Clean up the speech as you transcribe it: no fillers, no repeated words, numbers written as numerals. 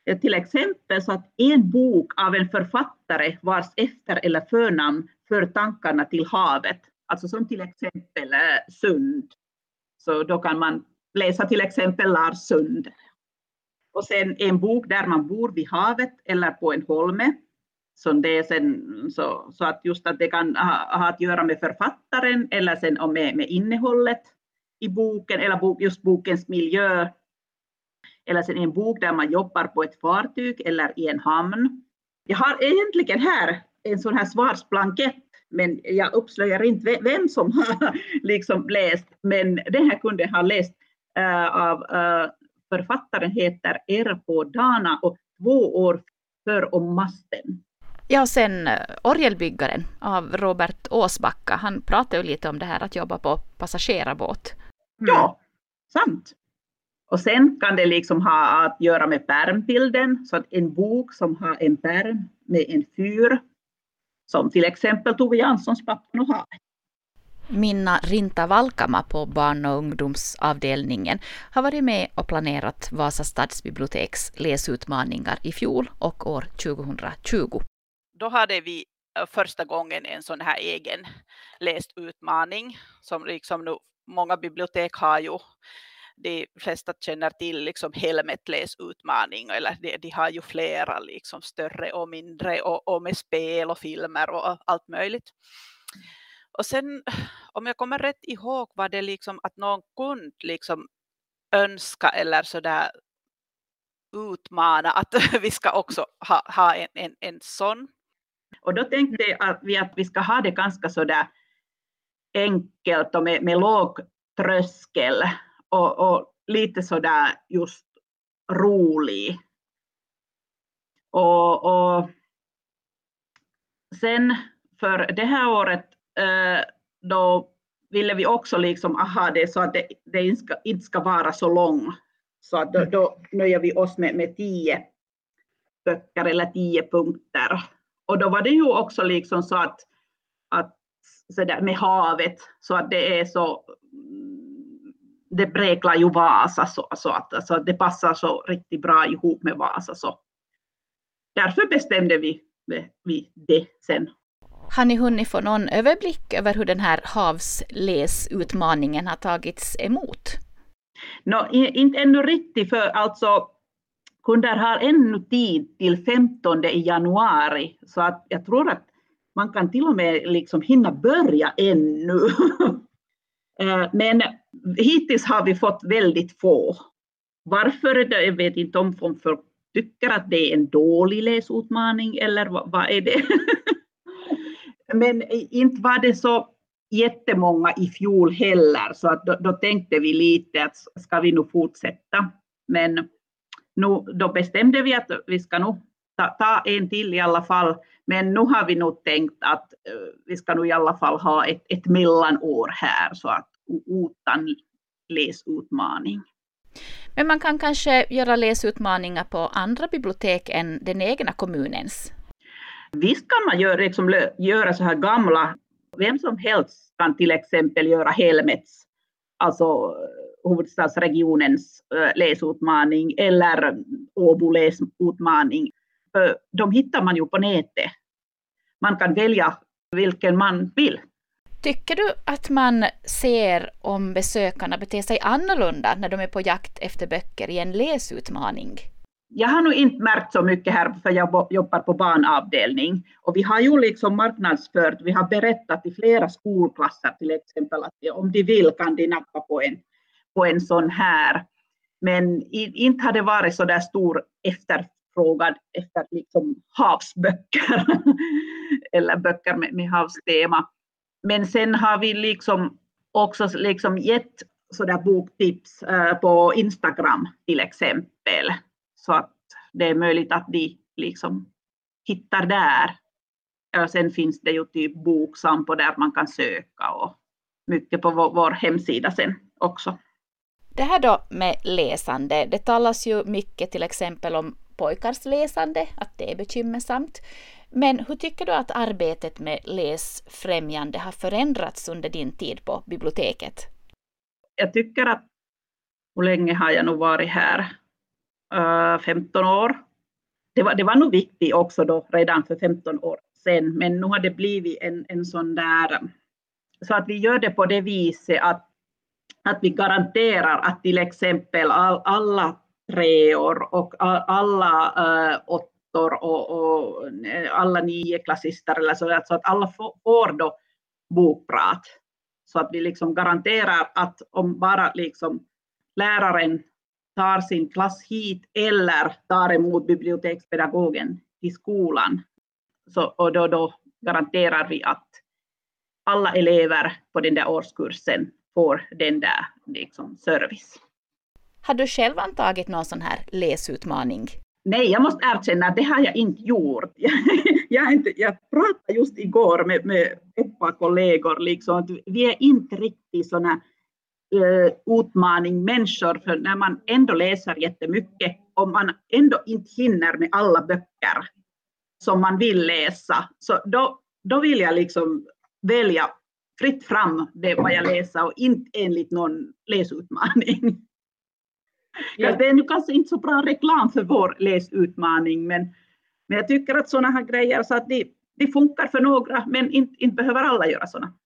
till exempel så att en bok av en författare vars efter- eller förnamn för tankarna till havet, alltså som till exempel Sund. Så då kan man läsa till exempel Lars Sund. Och sen en bok där man bor vid havet eller på en holme. Så, det är sen, så att just att det kan ha att göra med författaren eller sen med innehållet i boken eller just bokens miljö. Eller sen en bok där man jobbar på ett fartyg eller i en hamn. Jag har egentligen här en sån här svarsblankett, men jag uppslöjar inte vem som har liksom läst. Men den här kunde ha läst av författaren heter R.H. Dana och 2 år för om masten. Ja, och sen Orgelbyggaren av Robert Åsbacka. Han pratar ju lite om det här att jobba på passagerarbåt. Ja, sant. Och sen kan det liksom ha att göra med pärmbilden. Så att en bok som har en pärm med en fyr. Som till exempel Tove Janssons Pappan och havet. Minna Rinta Valkama på barn- och ungdomsavdelningen har varit med och planerat Vasa stadsbiblioteks läsutmaningar i fjol och år 2020. Då hade vi första gången en sån här egen läsutmaning som liksom nu många bibliotek har ju. De flesta känner till liksom Helmet läsutmaning, eller de har ju flera liksom större och mindre och med spel och filmer och allt möjligt. Och sen om jag kommer rätt ihåg var det liksom att någon kunde liksom önska eller sådär utmana att vi ska också ha en sån. Och då tänkte jag att vi ska ha det ganska sådär enkelt och med låg tröskel och lite sådär just rolig. Och sen för det här året då ville vi också liksom ha det så att det inte ska vara så lång. Så att då nöjer vi oss med 10 böcker eller 10 punkter. Och då var det ju också liksom så att så där med havet så att det är så det präglar ju Vasa så att det passar så riktigt bra ihop med Vasa så. Därför bestämde vi det sen. Har ni hunnit få någon överblick över hur den här havsläsutmaningen har tagits emot? Inte ännu riktigt för alltså kunder har ännu tid till 15 januari så att jag tror att man kan till och med liksom hinna börja ännu. Men hittills har vi fått väldigt få. Varför? Jag vet inte om folk tycker att det är en dålig läsutmaning eller vad är det? Men inte var det så jättemånga i fjol heller så att då tänkte vi lite att ska vi nog fortsätta. Men nu, då bestämde vi att vi ska nog ta en till i alla fall. Men nu har vi nog tänkt att vi ska nog i alla fall ha ett mellanår här så att utan läsutmaning. Men man kan kanske göra läsutmaningar på andra bibliotek än den egna kommunens? Visst kan man göra så här gamla. Vem som helst kan till exempel göra Helmets, alltså huvudstadsregionens läsutmaning eller Åbo läsutmaning. De hittar man ju på nätet. Man kan välja vilken man vill. Tycker du att man ser om besökarna beter sig annorlunda när de är på jakt efter böcker i en läsutmaning? Jag har nog inte märkt så mycket här för jag jobbar på barnavdelning. Och vi har ju liksom marknadsfört, vi har berättat i flera skolklasser till exempel att om de vill kan de nappa på en sån här. Men inte har det varit så där stor efterfrågan efter liksom havsböcker eller böcker med havstema. Men sen har vi liksom också liksom gett sådär boktips på Instagram till exempel. Så att det är möjligt att de liksom hittar där. Och sen finns det ju typ Boksampo där man kan söka och mycket på vår hemsida sen också. Det här då med läsande, det talas ju mycket till exempel om pojkars läsande, att det är bekymmersamt. Men hur tycker du att arbetet med läsfrämjande har förändrats under din tid på biblioteket? Jag tycker att hur länge har jag nog varit här? 15 år. det var nog viktigt också då redan för 15 år sedan, men nu har det blivit en sån där, så att vi gör det på det viset att vi garanterar att till exempel alla 3-år och alla 8-år och alla 9-klassister eller så att alla får då bokprat. Så att vi liksom garanterar att om bara liksom läraren tar sin klass hit eller tar emot bibliotekspedagogen i skolan, så, och då garanterar vi att alla elever på den där årskursen får den där liksom service. Har du själv antagit någon sån här läsutmaning? Nej, jag måste erkänna att det har jag inte gjort. Jag pratade just igår med ett par kollegor, liksom, att vi är inte riktigt såna utmaning-människor, för när man ändå läser jättemycket och man ändå inte hinner med alla böcker som man vill läsa, så då vill jag liksom välja fritt fram det vad jag läser och inte enligt någon läsutmaning. Ja. Det är nu kanske inte så bra reklam för vår läsutmaning, men jag tycker att sådana här grejer så att de funkar för några, men inte behöver alla göra sådana.